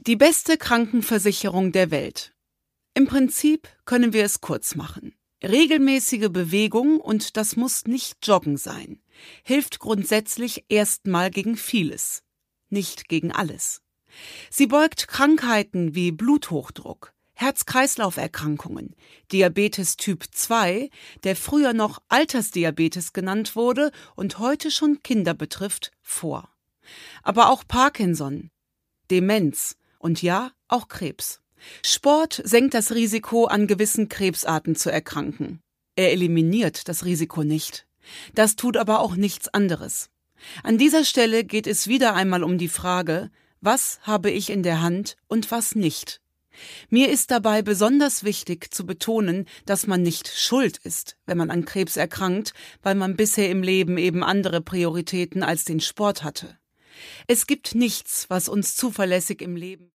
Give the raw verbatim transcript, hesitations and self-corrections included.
Die beste Krankenversicherung der Welt. Im Prinzip können wir es kurz machen. Regelmäßige Bewegung, und das muss nicht Joggen sein, hilft grundsätzlich erstmal gegen vieles, nicht gegen alles. Sie beugt Krankheiten wie Bluthochdruck, Herz-Kreislauf-Erkrankungen, Diabetes Typ zwei, der früher noch Altersdiabetes genannt wurde und heute schon Kinder betrifft, vor. Aber auch Parkinson, Demenz und ja, auch Krebs. Sport senkt das Risiko, an gewissen Krebsarten zu erkranken. Er eliminiert das Risiko nicht. Das tut aber auch nichts anderes. An dieser Stelle geht es wieder einmal um die Frage, was habe ich in der Hand und was nicht. Mir ist dabei besonders wichtig zu betonen, dass man nicht schuld ist, wenn man an Krebs erkrankt, weil man bisher im Leben eben andere Prioritäten als den Sport hatte. Es gibt nichts, was uns zuverlässig im Leben